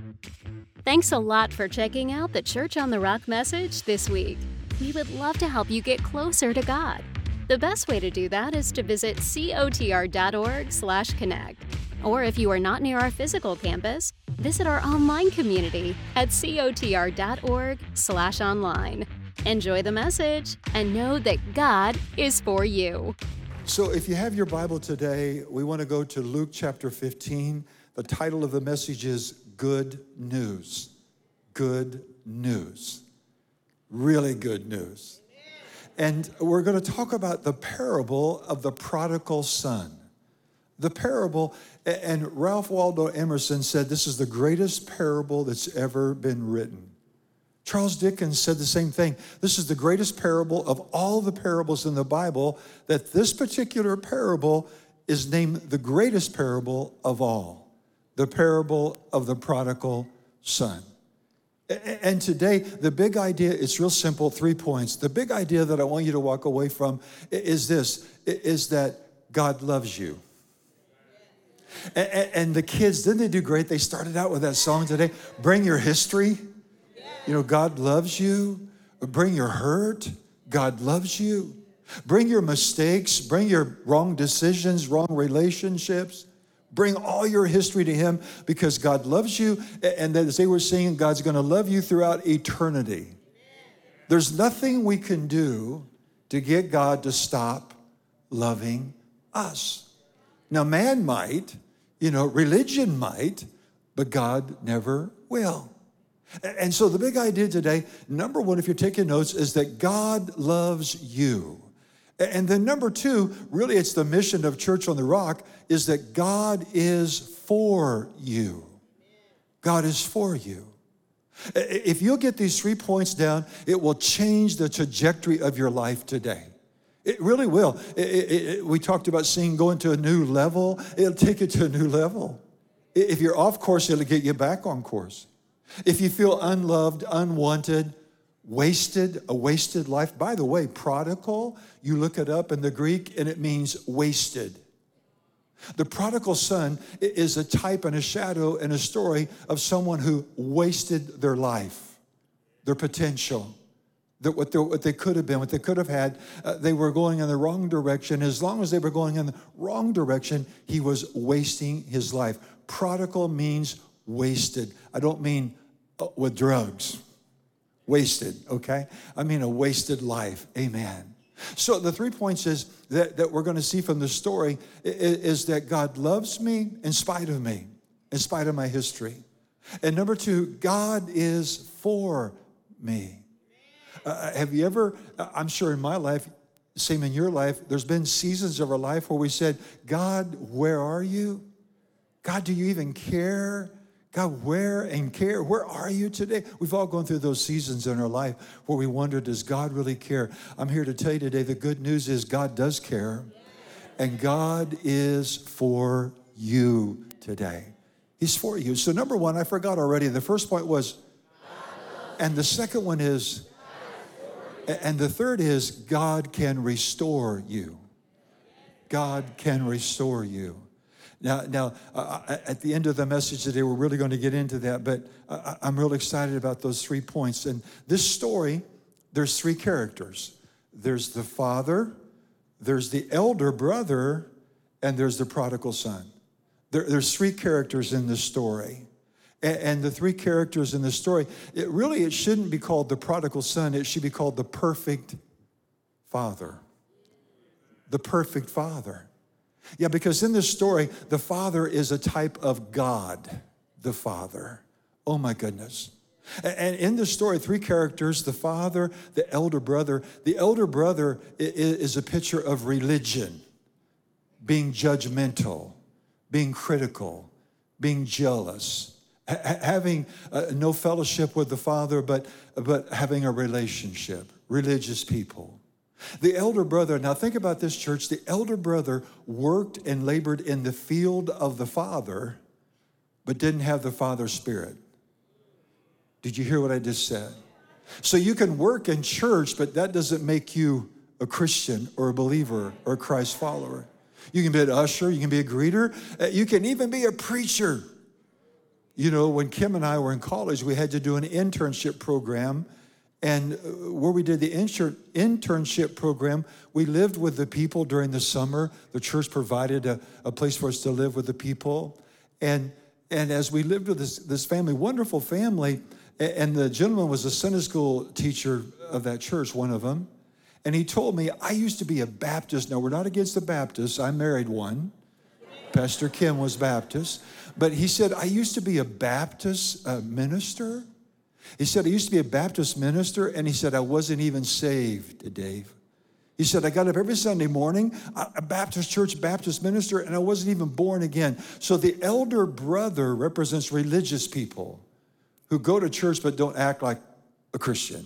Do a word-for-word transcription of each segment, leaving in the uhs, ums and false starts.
Thanks a lot for checking out the Church on the Rock message this week. We would love to help you get closer to God. The best way to do that is to visit cotr.org slash connect. Or if you are not near our physical campus, visit our online community at cotr.org slash online. Enjoy the message and know that God is for you. So if you have your Bible today, we want to go to Luke chapter fifteen. The title of the message is Good News. Good news. Really good news. And we're going to talk about the parable of the prodigal son. The parable, and Ralph Waldo Emerson said this is the greatest parable that's ever been written. Charles Dickens said the same thing. This is the greatest parable of all the parables in the Bible, that this particular parable is named the greatest parable of all, the parable of the prodigal son. And today, the big idea, it's real simple, three points. The big idea that I want you to walk away from is this, is that God loves you. And the kids, didn't they do great? They started out with that song today, Bring Your History. You know, God loves you. Bring your hurt. God loves you. Bring your mistakes. Bring your wrong decisions, wrong relationships. Bring all your history to him because God loves you. And as they were singing, God's going to love you throughout eternity. There's nothing we can do to get God to stop loving us. Now, man might, you know, religion might, but God never will. And so the big idea today, number one, if you're taking notes, is that God loves you. And then number two, really it's the mission of Church on the Rock, is that God is for you. God is for you. If you'll get these three points down, it will change the trajectory of your life today. It really will. It, it, it, we talked about seeing going to a new level. It'll take you to a new level. If you're off course, it'll get you back on course. If you feel unloved, unwanted, wasted, a wasted life. By the way, prodigal, you look it up in the Greek and it means wasted. The prodigal son is a type and a shadow and a story of someone who wasted their life, their potential, their, what, their, what they could have been, what they could have had. Uh, they were going in the wrong direction. As long as they were going in the wrong direction, he was wasting his life. Prodigal means wasted. I don't mean uh, with drugs. Wasted, okay? I mean a wasted life, amen. So the three points is that, that we're going to see from the story is, is that God loves me in spite of me, in spite of my history. And number two, God is for me. Uh, have you ever, I'm sure in my life, same in your life, there's been seasons of our life where we said, God, where are you? God, do you even care? God, where and care? Where are you today? We've all gone through those seasons in our life where we wonder, does God really care? I'm here to tell you today, the good news is God does care. And God is for you today. He's for you. So number one, I forgot already. The first point was, and the second one is, and the third is, God can restore you. God can restore you. Now, now uh, at the end of the message today, we're really going to get into that, but uh, I'm real excited about those three points. And this story, there's three characters. There's the father, there's the elder brother, and there's the prodigal son. There, there's three characters in this story. And, and the three characters in the story, it really, it shouldn't be called the prodigal son. It should be called the perfect father. The perfect father. Yeah, because in this story, the Father is a type of God, the Father. Oh my goodness. And in this story, three characters, the father, the elder brother. The elder brother is a picture of religion, being judgmental, being critical, being jealous, having no fellowship with the Father, but, but having a relationship, religious people. The elder brother, now think about this, church. The elder brother worked and labored in the field of the Father, but didn't have the Father's Spirit. Did you hear what I just said? So you can work in church, but that doesn't make you a Christian or a believer or a Christ follower. You can be an usher, you can be a greeter, you can even be a preacher. you know, when Kim and I were in college, we had to do an internship program. And where we did the inter- internship program, we lived with the people during the summer. The church provided a, a place for us to live with the people. And and as we lived with this, this family, wonderful family, and the gentleman was a Sunday school teacher of that church, one of them. And he told me, I used to be a Baptist. Now, we're not against the Baptists. I married one. Pastor Kim was Baptist. But he said, I used to be a Baptist uh, minister. He said, I used to be a Baptist minister, and he said, I wasn't even saved, Dave. He said, I got up every Sunday morning, a Baptist church, Baptist minister, and I wasn't even born again. So the elder brother represents religious people who go to church but don't act like a Christian.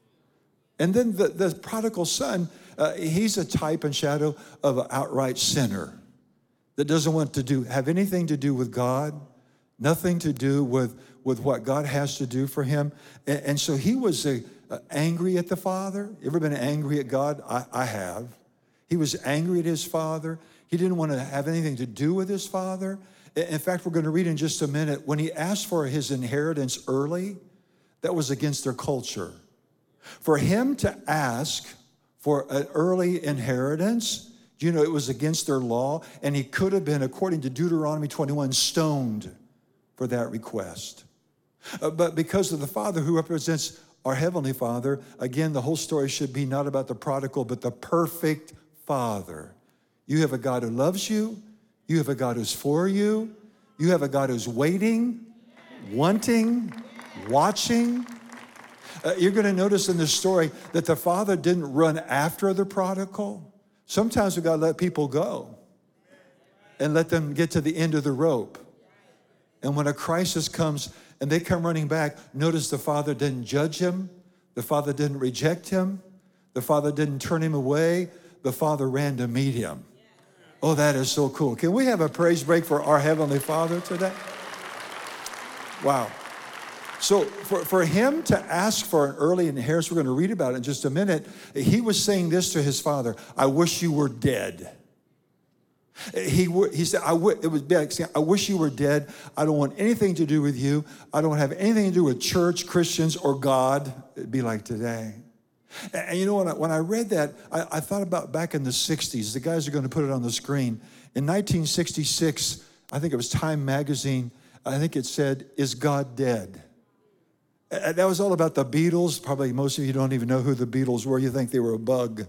And then the, the prodigal son, uh, he's a type and shadow of an outright sinner that doesn't want to do have anything to do with God, nothing to do with, with what God has to do for him. And, and so he was a, a angry at the father. You ever been angry at God? I, I have. He was angry at his father. He didn't want to have anything to do with his father. In fact, we're going to read in just a minute, when he asked for his inheritance early, that was against their culture. For him to ask for an early inheritance, you know, it was against their law, and he could have been, according to Deuteronomy twenty-one, stoned for that request. Uh, but because of the Father who represents our Heavenly Father, again, the whole story should be not about the prodigal, but the perfect Father. You have a God who loves you. You have a God who's for you. You have a God who's waiting, wanting, watching. Uh, you're going to notice in this story that the father didn't run after the prodigal. Sometimes we've got to let people go and let them get to the end of the rope. And when a crisis comes and they come running back, notice the father didn't judge him. The father didn't reject him. The father didn't turn him away. The father ran to meet him. Oh, that is so cool. Can we have a praise break for our Heavenly Father today? Wow. So for, for him to ask for an early inheritance, we're going to read about it in just a minute. He was saying this to his father, I wish you were dead. He, he said, I, w- it was bad. I wish you were dead. I don't want anything to do with you. I don't have anything to do with church, Christians, or God. It'd be like today. And, and you know, when I, when I read that, I, I thought about back in the sixties. The guys are going to put it on the screen. In nineteen sixty-six, I think it was Time magazine, I think it said, Is God Dead? That was all about the Beatles. Probably most of you don't even know who the Beatles were. You think they were a bug.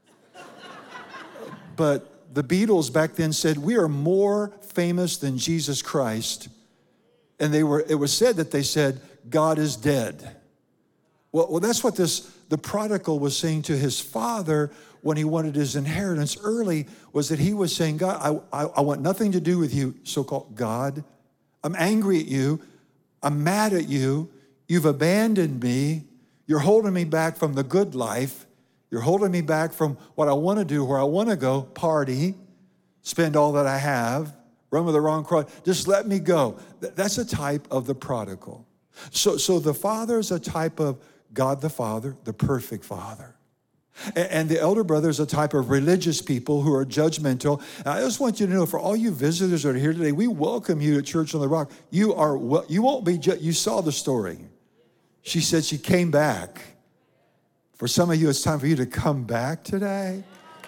But the Beatles back then said, we are more famous than Jesus Christ. And they were. It was said that they said, God is dead. Well, well, that's what this the prodigal was saying to his father when he wanted his inheritance early, was that he was saying, God, I, I, I want nothing to do with you, so-called God. I'm angry at you. I'm mad at you. You've abandoned me. You're holding me back from the good life. You're holding me back from what I want to do, where I want to go, party, spend all that I have, run with the wrong crowd. Just let me go. That's a type of the prodigal. So, so the father is a type of God the Father, the perfect Father. And, and the elder brother is a type of religious people who are judgmental. And I just want you to know, for all you visitors that are here today, we welcome you at Church on the Rock. You are, you won't be, ju- you saw the story. She said she came back. For some of you, it's time for you to come back today.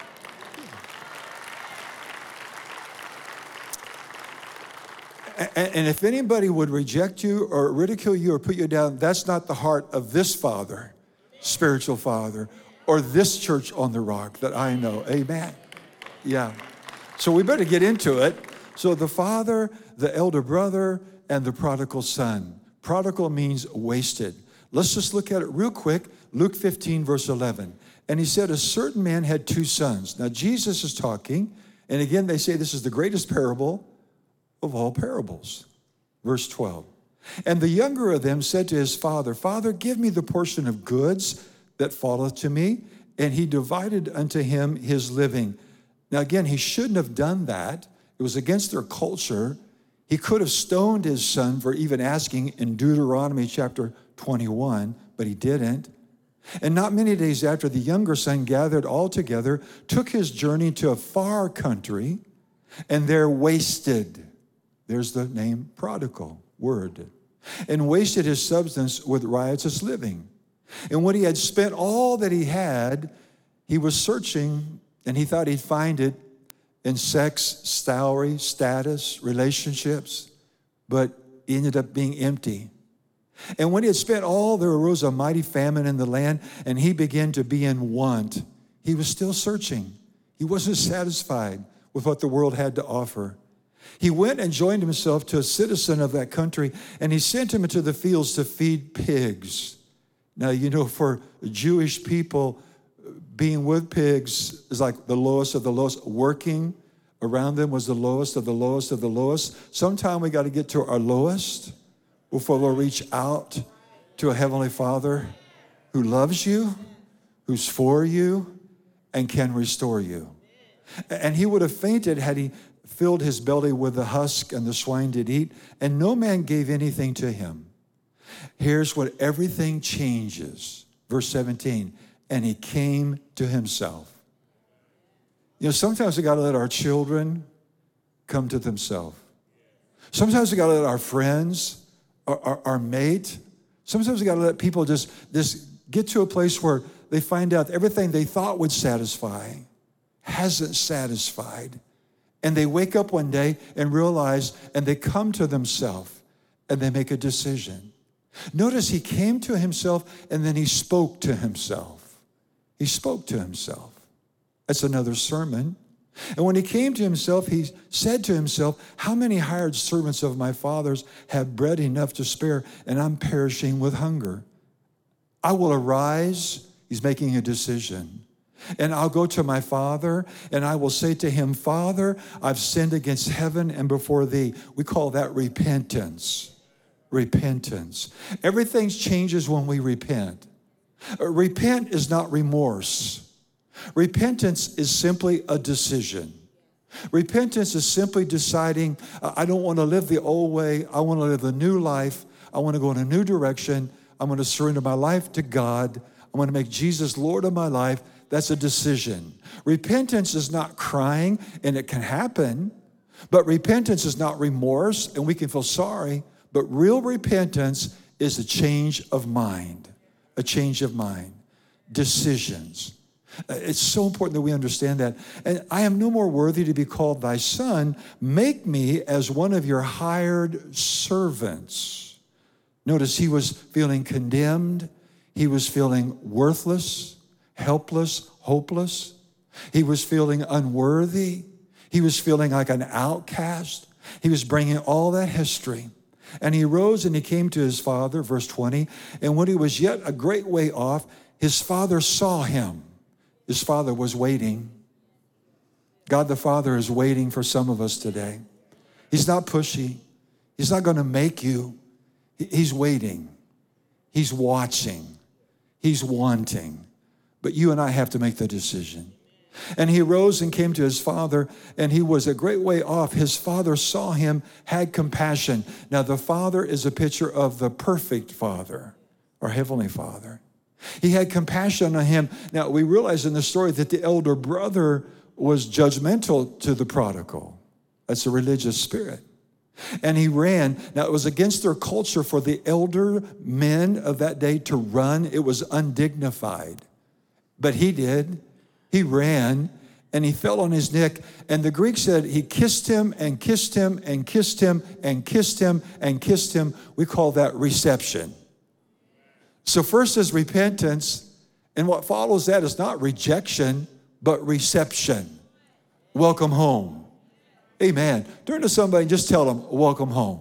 And if anybody would reject you or ridicule you or put you down, that's not the heart of this Father, spiritual Father, or this Church on the Rock that I know. Amen. Yeah. So we better get into it. So the father, the elder brother, and the prodigal son. Prodigal means wasted. Let's just look at it real quick. Luke fifteen, verse eleven. And he said, a certain man had two sons. Now Jesus is talking. And again, they say this is the greatest parable of all parables. Verse twelve. And the younger of them said to his father, Father, give me the portion of goods that falleth to me. And he divided unto him his living. Now again, he shouldn't have done that. It was against their culture. He could have stoned his son for even asking in Deuteronomy chapter twenty-one, but he didn't. And not many days after, the younger son gathered all together, took his journey to a far country, and there wasted. There's the name prodigal. word, and wasted his substance with riotous living. And when he had spent all that he had, he was searching, and he thought he'd find it in sex, dowry, status, relationships, but he ended up being empty. And when he had spent all, there arose a mighty famine in the land, and he began to be in want. He was still searching. He wasn't satisfied with what the world had to offer. He went and joined himself to a citizen of that country, and he sent him into the fields to feed pigs. Now, you know, for Jewish people, being with pigs is like the lowest of the lowest. Working around them was the lowest of the lowest of the lowest. Sometime we got to get to our lowest before we'll reach out to a Heavenly Father who loves you, who's for you, and can restore you. And he would have fainted had he filled his belly with the husk and the swine did eat, and no man gave anything to him. Here's what everything changes. Verse seventeen, and he came to himself. You know, sometimes we got to let our children come to themselves. Sometimes we got to let our friends, our, our, our mate, sometimes we got to let people just, just get to a place where they find out everything they thought would satisfy hasn't satisfied. And they wake up one day and realize, and they come to themselves and they make a decision. Notice he came to himself and then he spoke to himself. He spoke to himself. That's another sermon. And when he came to himself, he said to himself, how many hired servants of my father's have bread enough to spare, and I'm perishing with hunger? I will arise. He's making a decision. And I'll go to my father, and I will say to him, Father, I've sinned against heaven and before thee. We call that repentance. Repentance. Everything changes when we repent. Repent is not remorse. Repentance is simply a decision. Repentance is simply deciding, I don't want to live the old way. I want to live the new life. I want to go in a new direction. I'm going to surrender my life to God. I'm going to make Jesus Lord of my life. That's a decision. Repentance is not crying, and it can happen, but repentance is not remorse, and we can feel sorry, but real repentance is a change of mind, a change of mind, decisions. It's so important that we understand that. And I am no more worthy to be called thy son. Make me as one of your hired servants. Notice he was feeling condemned. He was feeling worthless, helpless, hopeless. He was feeling unworthy. He was feeling like an outcast. He was bringing all that history. And he rose and he came to his father, verse twenty. And when he was yet a great way off, his father saw him. His father was waiting. God the Father is waiting for some of us today. He's not pushy. He's not going to make you. He's waiting. He's watching. He's wanting. But you and I have to make the decision. And he rose and came to his father, and he was a great way off. His father saw him, had compassion. Now, the Father is a picture of the perfect Father, our Heavenly Father. He had compassion on him. Now, we realize in the story that the elder brother was judgmental to the prodigal. That's a religious spirit. And he ran. Now, it was against their culture for the elder men of that day to run. It was undignified. But he did. He ran, and he fell on his neck. And the Greek said he kissed him and kissed him and kissed him and kissed him and kissed him. We call that reception. So first is repentance, and what follows that is not rejection, but reception. Welcome home. Amen. Turn to somebody and just tell them, welcome home.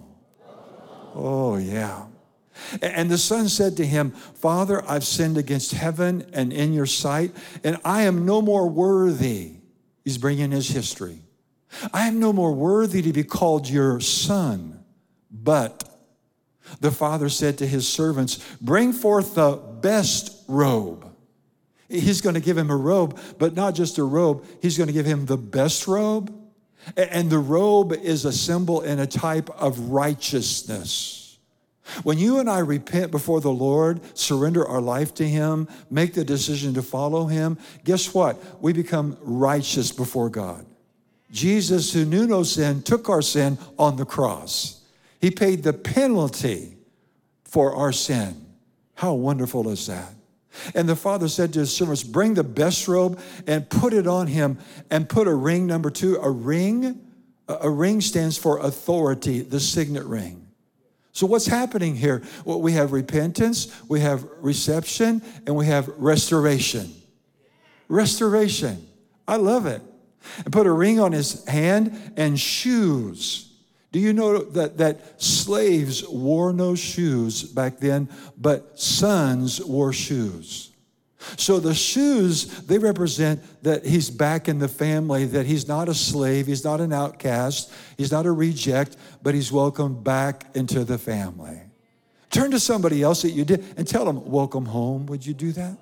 Oh, yeah. And the son said to him, Father, I've sinned against heaven and in your sight, and I am no more worthy. He's bringing his history. I am no more worthy to be called your son, but the father said to his servants, bring forth the best robe. He's going to give him a robe, but not just a robe. He's going to give him the best robe. And the robe is a symbol and a type of righteousness. When you and I repent before the Lord, surrender our life to him, make the decision to follow him, guess what? We become righteous before God. Jesus, who knew no sin, took our sin on the cross. He paid the penalty for our sin. How wonderful is that? And the father said to his servants, bring the best robe and put it on him, and put a ring, number two, a ring. A ring stands for authority, the signet ring. So what's happening here? Well, we have repentance, we have reception, and we have restoration. Restoration. I love it. And put a ring on his hand and shoes. Do you know that, that slaves wore no shoes back then, but sons wore shoes? So the shoes, they represent that he's back in the family, that he's not a slave, he's not an outcast, he's not a reject, but he's welcomed back into the family. Turn to somebody else that you did and tell them, welcome home. Would you do that?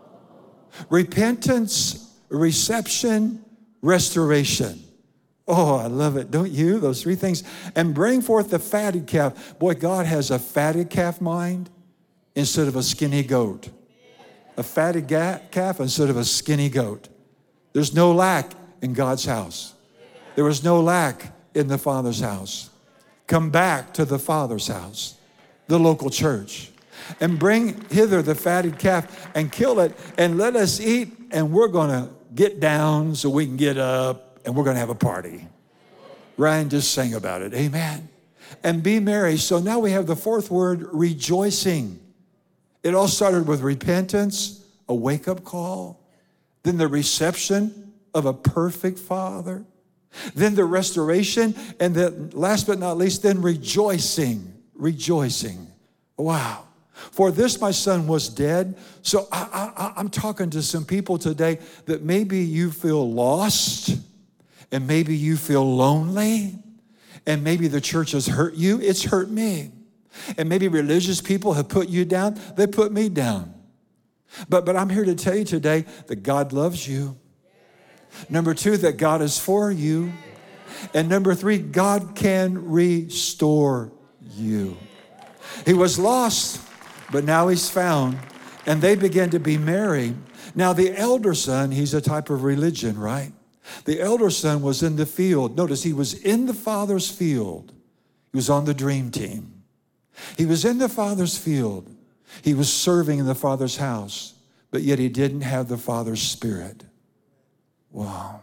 Repentance, reception, restoration. Oh, I love it. Don't you? Those three things. And bring forth the fatted calf. Boy, God has a fatted calf mind instead of a skinny goat. A fatted ga- calf instead of a skinny goat. There's no lack in God's house. There was no lack in the Father's house. Come back to the Father's house, the local church, and bring hither the fatted calf and kill it, and let us eat, and we're going to get down so we can get up. And we're going to have a party. Ryan just sang about it. Amen. And be merry. So now we have the fourth word, rejoicing. It all started with repentance, a wake-up call, then the reception of a perfect Father, then the restoration, and then last but not least, then rejoicing. Rejoicing. Wow. For this my son was dead. So I, I, I'm talking to some people today that maybe you feel lost. And maybe you feel lonely, and maybe the church has hurt you. It's hurt me. And maybe religious people have put you down. They put me down. But, but I'm here to tell you today that God loves you. Number two, that God is for you. And number three, God can restore you. He was lost, but now he's found. And they began to be merry. Now the elder son, he's a type of religion, right? The elder son was in the field. Notice he was in the Father's field. He was on the dream team. He was in the Father's field. He was serving in the Father's house, but yet he didn't have the Father's Spirit. Wow.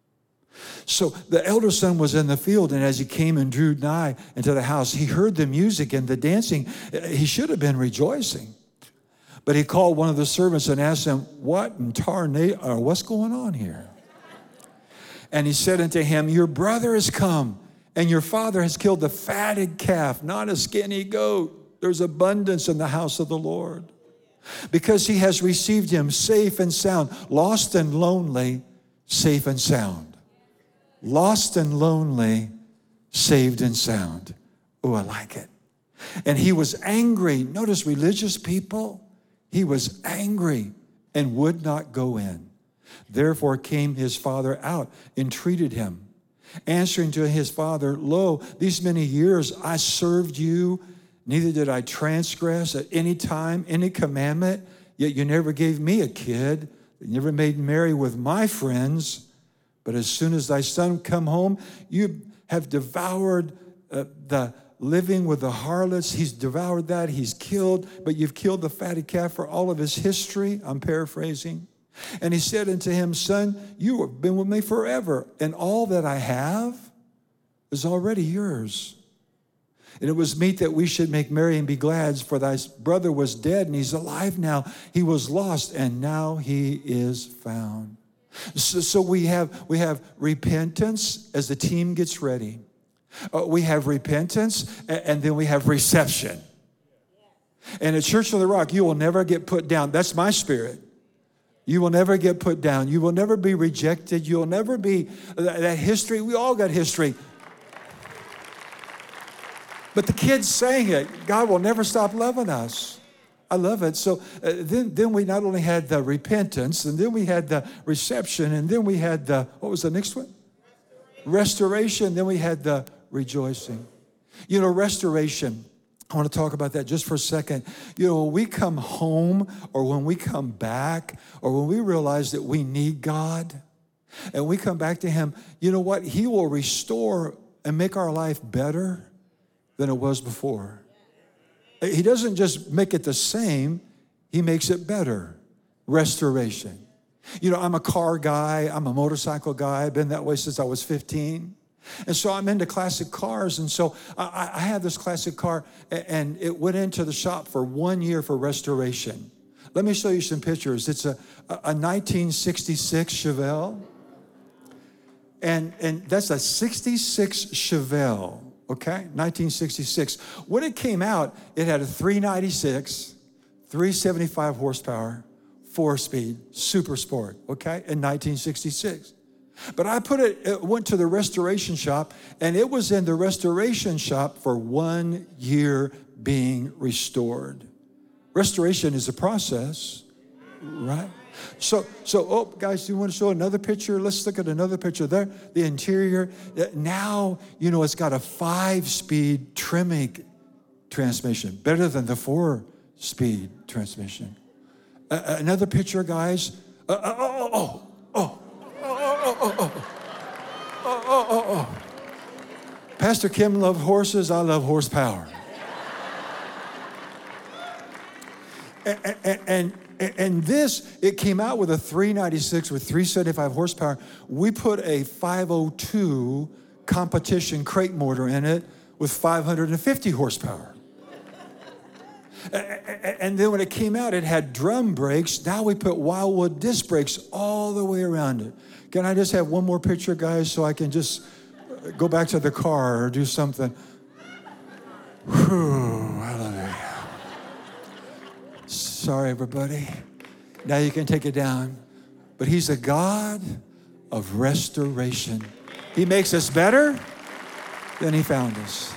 So the elder son was in the field, and as he came and drew nigh into the house, he heard the music and the dancing. He should have been rejoicing. But he called one of the servants and asked him, what in tarnation, or what's going on here? And he said unto him, your brother is come, and your father has killed the fatted calf, not a skinny goat. There's abundance in the house of the Lord. Because he has received him safe and sound, lost and lonely, safe and sound. Lost and lonely, saved and sound. Oh, I like it. And he was angry. Notice religious people. He was angry and would not go in. Therefore came his father out, entreated him, answering to his father, lo, these many years I served you, neither did I transgress at any time, any commandment, yet you never gave me a kid, you never made merry with my friends. But as soon as thy son come home, you have devoured uh, the living with the harlots. He's devoured that, he's killed, but you've killed the fatted calf for all of his history. I'm paraphrasing. And he said unto him, son, you have been with me forever, and all that I have is already yours. And it was meet that we should make merry and be glad, for thy brother was dead, and he's alive now. He was lost, and now he is found. So, so we have we have repentance as the team gets ready. Uh, we have repentance, and, and then we have reception. And at Church on the Rock, you will never get put down. That's my spirit. You will never get put down. You will never be rejected. You'll never be that, that history. We all got history. But the kids saying it, God will never stop loving us. I love it. So uh, then, then we not only had the repentance, and then we had the reception, and then we had the, what was the next one? Restoration. Restoration. Then we had the rejoicing. You know, restoration. I want to talk about that just for a second. You know, when we come home or when we come back or when we realize that we need God and we come back to him, you know what? He will restore and make our life better than it was before. He doesn't just make it the same, he makes it better. Restoration. You know, I'm a car guy, I'm a motorcycle guy, I've been that way since I was fifteen. And so I'm into classic cars, and so I, I have this classic car, and it went into the shop for one year for restoration. Let me show you some pictures. It's a, a nineteen sixty-six Chevelle, and, and that's a sixty-six Chevelle, okay, nineteen sixty-six. When it came out, it had a three ninety-six, three seventy-five horsepower, four-speed, super sport, okay, in nineteen sixty-six. But I put it, it went to the restoration shop, and it was in the restoration shop for one year being restored. Restoration is a process, right? So, so oh, guys, do you want to show another picture? Let's look at another picture there. The interior, now, you know, it's got a five-speed Tremec transmission, better than the four-speed transmission. Uh, another picture, guys. Uh, oh, oh, oh, oh. Oh, oh, oh, oh, oh, oh, oh. Pastor Kim loved horses, I love horsepower. and, and, and, and this, it came out with a three ninety-six with three seventy-five horsepower. We put a five oh two competition crate motor in it with five hundred fifty horsepower. And then when it came out, it had drum brakes. Now we put Wildwood disc brakes all the way around it. Can I just have one more picture, guys, so I can just go back to the car or do something? Whew, hallelujah. Sorry, everybody. Now you can take it down. But he's a God of restoration. He makes us better than he found us.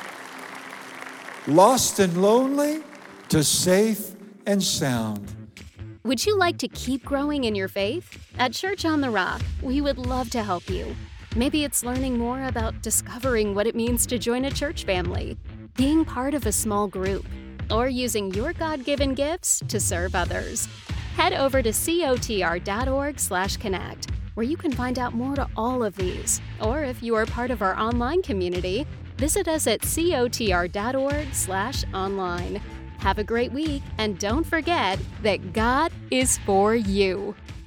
Lost and lonely to safe and sound. Would you like to keep growing in your faith? At Church on the Rock, we would love to help you. Maybe it's learning more about discovering what it means to join a church family, being part of a small group, or using your God-given gifts to serve others. Head over to cotr.org slash connect, where you can find out more to all of these. Or if you are part of our online community, visit us at cotr.org slash online. Have a great week, and don't forget that God is for you.